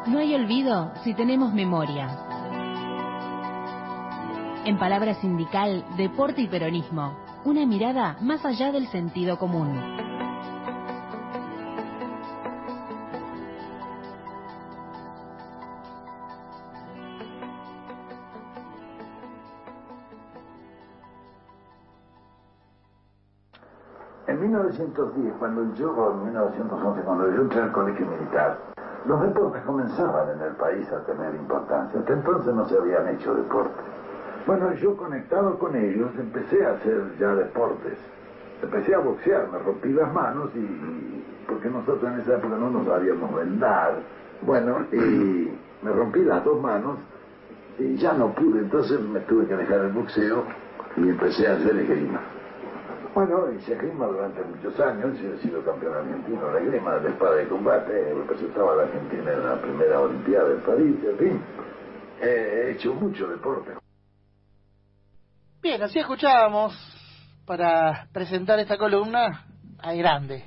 No hay olvido si tenemos memoria. En palabra sindical, deporte y peronismo. Una mirada más allá del sentido común. En 1910, en 1911, cuando yo entré al colegio militar, los deportes comenzaban en el país a tener importancia. Hasta entonces no se habían hecho deportes. Bueno, yo conectado con ellos empecé a hacer ya deportes. Empecé a boxear, me rompí las manos porque nosotros en esa época no nos sabíamos vendar. Bueno, y me rompí las dos manos y ya no pude, entonces me tuve que dejar el boxeo y empecé a hacer esgrima. Bueno, hice esgrima durante muchos años y he sido campeón argentino de esgrima, de espada de combate, representaba a la Argentina en la primera Olimpiada de París, en fin, he hecho mucho deporte. Bien, así escuchábamos para presentar esta columna al grande.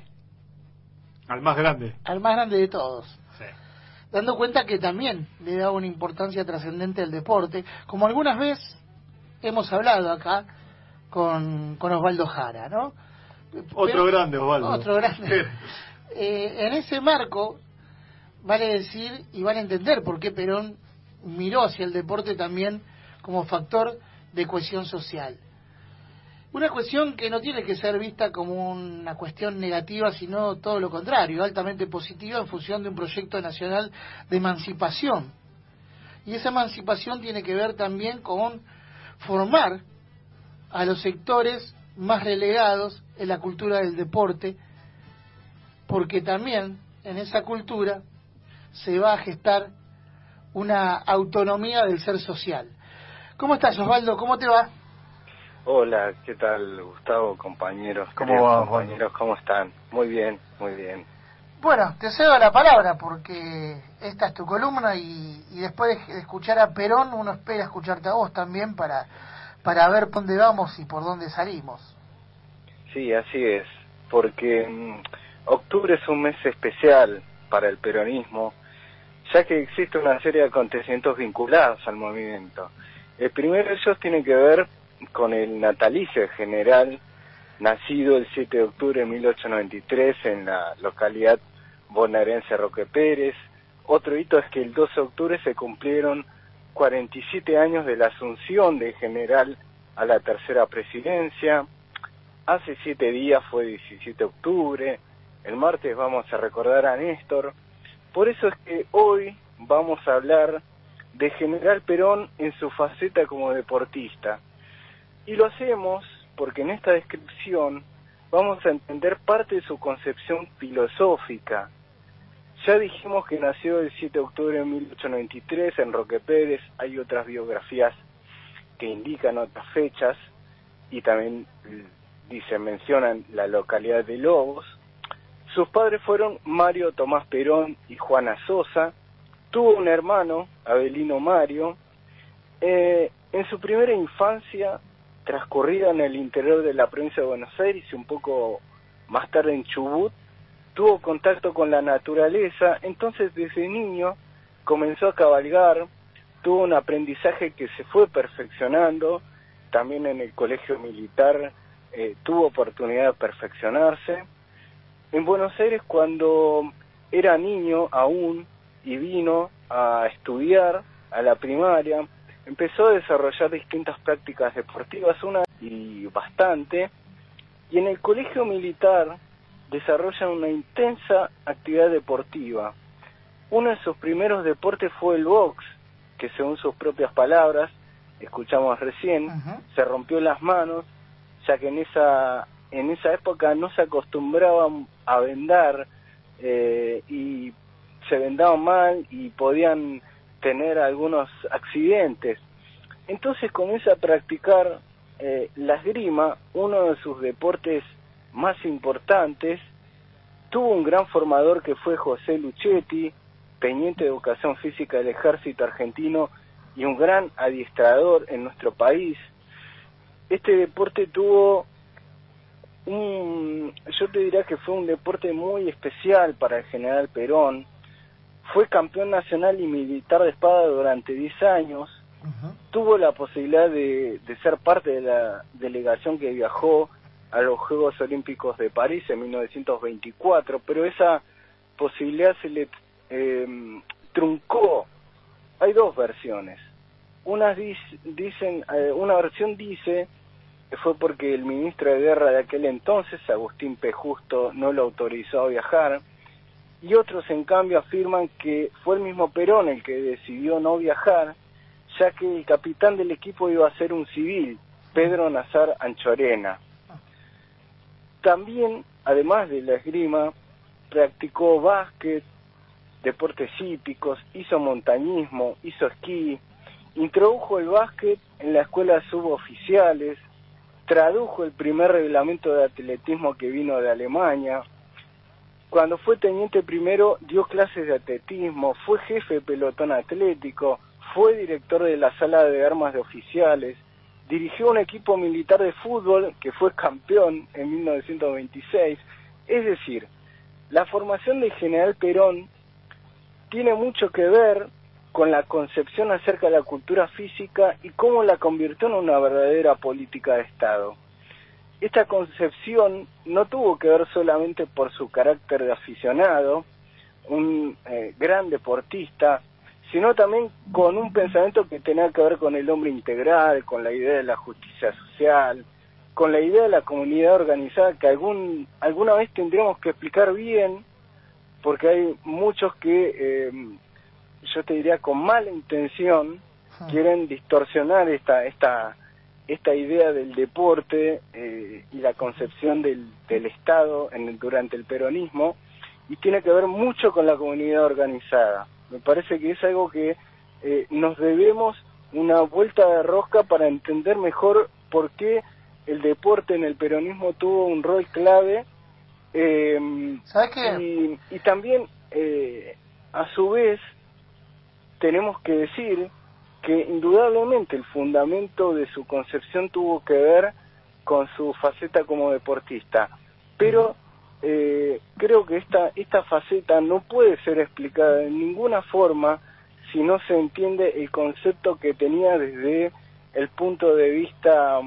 Al más grande. Al más grande de todos. Sí. Dando cuenta que también le da una importancia trascendente al deporte, como algunas veces hemos hablado acá con Osvaldo Jara, ¿no? Otro grande, Osvaldo. Otro grande. En ese marco, vale decir y vale entender por qué Perón miró hacia el deporte también como factor de cohesión social. Una cuestión que no tiene que ser vista como una cuestión negativa, sino todo lo contrario, altamente positiva en función de un proyecto nacional de emancipación. Y esa emancipación tiene que ver también con formar a los sectores más relegados en la cultura del deporte, porque también en esa cultura se va a gestar una autonomía del ser social. ¿Cómo estás, Osvaldo? ¿Cómo te va? Hola, ¿qué tal, Gustavo, compañeros? ¿Cómo va, compañeros, ¿cómo están? Muy bien, muy bien. Bueno, te cedo la palabra porque esta es tu columna y después de escuchar a Perón uno espera escucharte a vos también para ver por dónde vamos y por dónde salimos. Sí, así es, porque octubre es un mes especial para el peronismo, ya que existe una serie de acontecimientos vinculados al movimiento. El primero de ellos tiene que ver con el natalicio del general, nacido el 7 de octubre de 1893 en la localidad bonaerense Roque Pérez. Otro hito es que el 12 de octubre se cumplieron 47 años de la asunción del general a la tercera presidencia. Hace 7 días fue 17 de octubre, el martes vamos a recordar a Néstor. Por eso es que hoy vamos a hablar de General Perón en su faceta como deportista. Y lo hacemos porque en esta descripción vamos a entender parte de su concepción filosófica. Ya dijimos que nació el 7 de octubre de 1893 en Roque Pérez. Hay otras biografías que indican otras fechas y también mencionan la localidad de Lobos. Sus padres fueron Mario Tomás Perón y Juana Sosa. Tuvo un hermano, Avelino Mario. En su primera infancia, transcurrida en el interior de la provincia de Buenos Aires y un poco más tarde en Chubut, tuvo contacto con la naturaleza. Entonces desde niño comenzó a cabalgar, tuvo un aprendizaje que se fue perfeccionando. También en el colegio militar tuvo oportunidad de perfeccionarse. En Buenos Aires, cuando era niño aún y vino a estudiar a la primaria, empezó a desarrollar distintas prácticas deportivas, una y bastante, y en el colegio militar desarrolla una intensa actividad deportiva. Uno de sus primeros deportes fue el box, que según sus propias palabras, escuchamos recién, se rompió las manos, ya que en esa época no se acostumbraban a vendar y se vendaban mal y podían tener algunos accidentes. Entonces comienza a practicar la esgrima, uno de sus deportes más importantes. Tuvo un gran formador que fue José Luchetti, teniente de educación física del ejército argentino y un gran adiestrador en nuestro país. Este deporte tuvo yo te diría que fue un deporte muy especial para el general Perón, fue campeón nacional y militar de espada durante 10 años, tuvo la posibilidad de ser parte de la delegación que viajó a los Juegos Olímpicos de París en 1924, pero esa posibilidad se le truncó. Hay dos versiones. Una versión dice que fue porque el ministro de Guerra de aquel entonces, Agustín P. Justo, no lo autorizó a viajar, y otros en cambio afirman que fue el mismo Perón el que decidió no viajar, ya que el capitán del equipo iba a ser un civil, Pedro Nazar Anchorena. También, además de la esgrima, practicó básquet, deportes hípicos, hizo montañismo, hizo esquí, introdujo el básquet en la escuela de suboficiales, tradujo el primer reglamento de atletismo que vino de Alemania. Cuando fue teniente primero dio clases de atletismo, fue jefe de pelotón atlético, fue director de la sala de armas de oficiales, dirigió un equipo militar de fútbol que fue campeón en 1926. Es decir, la formación del general Perón tiene mucho que ver con la concepción acerca de la cultura física y cómo la convirtió en una verdadera política de Estado. Esta concepción no tuvo que ver solamente por su carácter de aficionado, un gran deportista, sino también con un pensamiento que tenía que ver con el hombre integral, con la idea de la justicia social, con la idea de la comunidad organizada, que alguna vez tendríamos que explicar bien, porque hay muchos que, yo te diría con mala intención, quieren distorsionar esta idea del deporte y la concepción del Estado durante el peronismo, y tiene que ver mucho con la comunidad organizada. Me parece que es algo que nos debemos una vuelta de rosca para entender mejor por qué el deporte en el peronismo tuvo un rol clave. ¿Sabes qué? Y también, a su vez, tenemos que decir que indudablemente el fundamento de su concepción tuvo que ver con su faceta como deportista, pero creo que esta faceta no puede ser explicada de ninguna forma si no se entiende el concepto que tenía desde el punto de vista,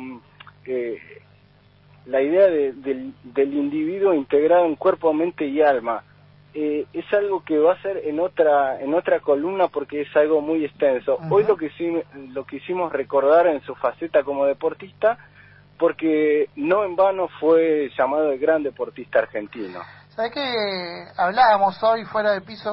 la idea del individuo integrado en cuerpo, mente y alma. Es algo que va a ser en otra columna porque es algo muy extenso. Hoy lo quisimos recordar en su faceta como deportista, porque no en vano fue llamado el gran deportista argentino. ¿Sabes qué? Hablábamos hoy fuera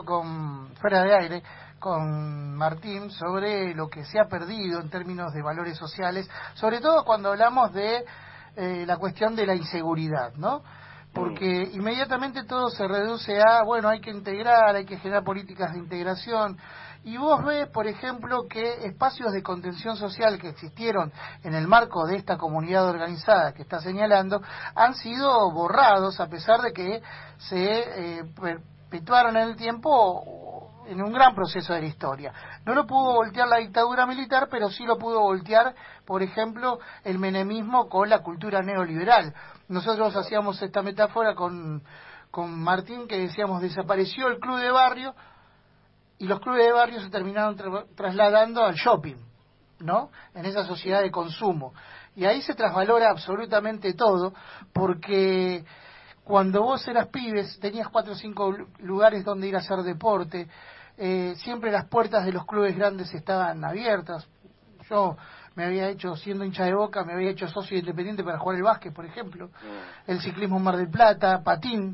de aire con Martín sobre lo que se ha perdido en términos de valores sociales, sobre todo cuando hablamos de la cuestión de la inseguridad, ¿no? Porque inmediatamente todo se reduce a, bueno, hay que integrar, hay que generar políticas de integración. Y vos ves, por ejemplo, que espacios de contención social que existieron en el marco de esta comunidad organizada que está señalando, han sido borrados a pesar de que se perpetuaron en el tiempo en un gran proceso de la historia. No lo pudo voltear la dictadura militar, pero sí lo pudo voltear, por ejemplo, el menemismo con la cultura neoliberal. Nosotros hacíamos esta metáfora con Martín, que decíamos, desapareció el club de barrio, y los clubes de barrio se terminaron trasladando al shopping, ¿no? En esa sociedad de consumo. Y ahí se trasvalora absolutamente todo, porque cuando vos eras pibes tenías 4 o 5 lugares donde ir a hacer deporte, siempre las puertas de los clubes grandes estaban abiertas. Yo me había hecho, siendo hincha de Boca, me había hecho socio independiente para jugar el básquet, por ejemplo, el ciclismo en Mar del Plata, patín,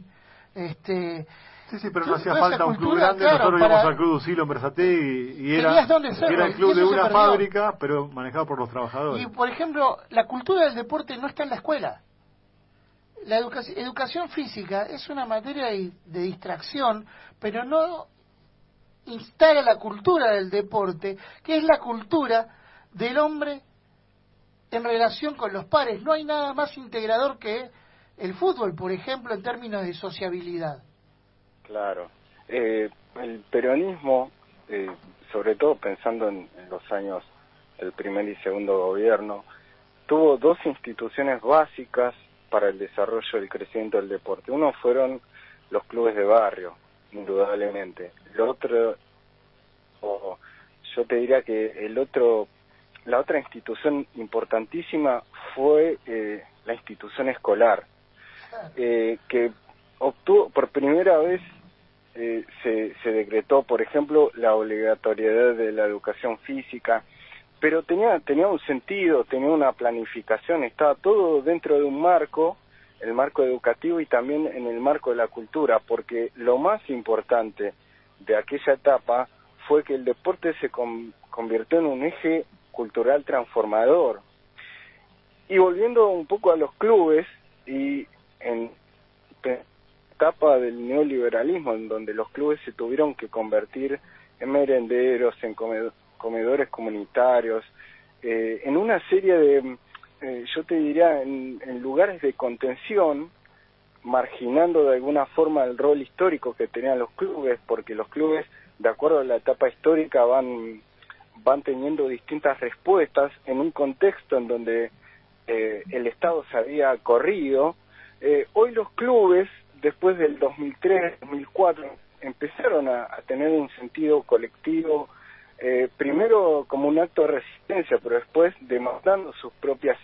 Sí, pero no hacía falta un club grande, claro, nosotros íbamos al Club Ducilo en Versategui y era el club de una fábrica, pero manejado por los trabajadores. Y, por ejemplo, la cultura del deporte no está en la escuela. La educación física es una materia de distracción, pero no instala la cultura del deporte, que es la cultura del hombre en relación con los pares. No hay nada más integrador que el fútbol, por ejemplo, en términos de sociabilidad. Claro. El peronismo, sobre todo pensando en los años del primer y segundo gobierno, tuvo 2 instituciones básicas para el desarrollo y el crecimiento del deporte. Uno fueron los clubes de barrio, indudablemente. Lo otro, yo te diría que la otra institución importantísima fue la institución escolar, que obtuvo por primera vez, se decretó, por ejemplo, la obligatoriedad de la educación física, pero tenía un sentido, tenía una planificación, estaba todo dentro de un marco, el marco educativo y también en el marco de la cultura, porque lo más importante de aquella etapa fue que el deporte se convirtió en un eje cultural transformador. Y volviendo un poco a los clubes, y en etapa del neoliberalismo, en donde los clubes se tuvieron que convertir en merenderos, en comedores comunitarios, en una serie de, yo te diría, en lugares de contención, marginando de alguna forma el rol histórico que tenían los clubes, porque los clubes, de acuerdo a la etapa histórica, van teniendo distintas respuestas en un contexto en donde el Estado se había corrido. Hoy los clubes, después del 2003, 2004, empezaron a tener un sentido colectivo, primero como un acto de resistencia, pero después demandando sus propios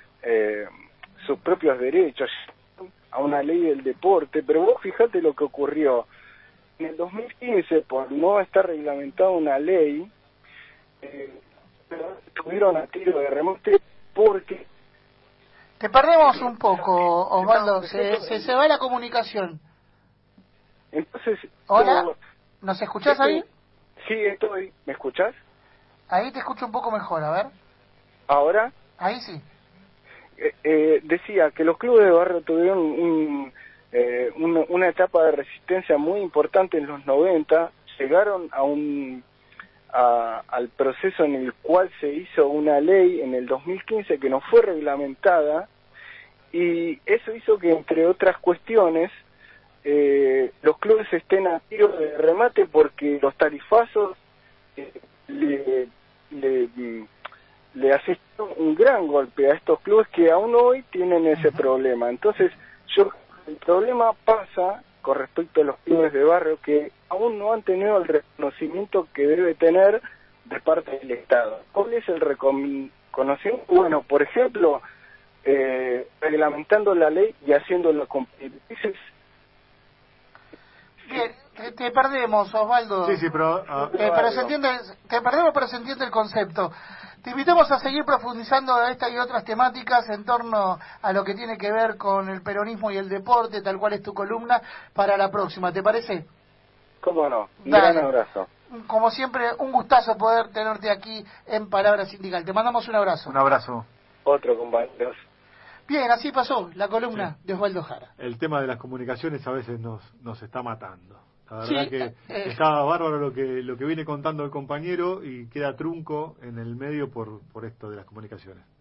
derechos, a una ley del deporte. Pero vos fijate lo que ocurrió. En el 2015, por no estar reglamentada una ley, estuvieron a tiro de remate porque... Te perdemos un poco, Osvaldo, se va la comunicación. Entonces... Hola, ¿nos escuchás ahí? Sí, estoy. ¿Me escuchás? Ahí te escucho un poco mejor, a ver. ¿Ahora? Ahí sí. Decía que los clubes de barrio tuvieron una etapa de resistencia muy importante en los 90, llegaron al proceso en el cual se hizo una ley en el 2015 que no fue reglamentada, y eso hizo que, entre otras cuestiones, los clubes estén a tiro de remate porque los tarifazos le asisten un gran golpe a estos clubes que aún hoy tienen ese problema. Entonces, el problema pasa con respecto a los clubes de barrio, que aún no han tenido el reconocimiento que debe tener de parte del Estado. ¿Cuál es el reconocimiento? Bueno, por ejemplo, reglamentando la ley y haciéndolo cumplir. Bien, te perdemos, Osvaldo. Sí, pero... pero se entiende, te perdemos, pero se entiende el concepto. Te invitamos a seguir profundizando esta y otras temáticas en torno a lo que tiene que ver con el peronismo y el deporte, tal cual es tu columna, para la próxima. ¿Te parece? Cómo no. Un Dale. gran abrazo. Como siempre, un gustazo poder tenerte aquí en Palabra Sindical. Te mandamos un abrazo. Un abrazo. Otro, compañeros. Bien, así pasó la columna de Osvaldo Jara. El tema de las comunicaciones a veces nos está matando. La verdad Sí, que está bárbaro lo que viene contando el compañero y queda trunco en el medio por esto de las comunicaciones.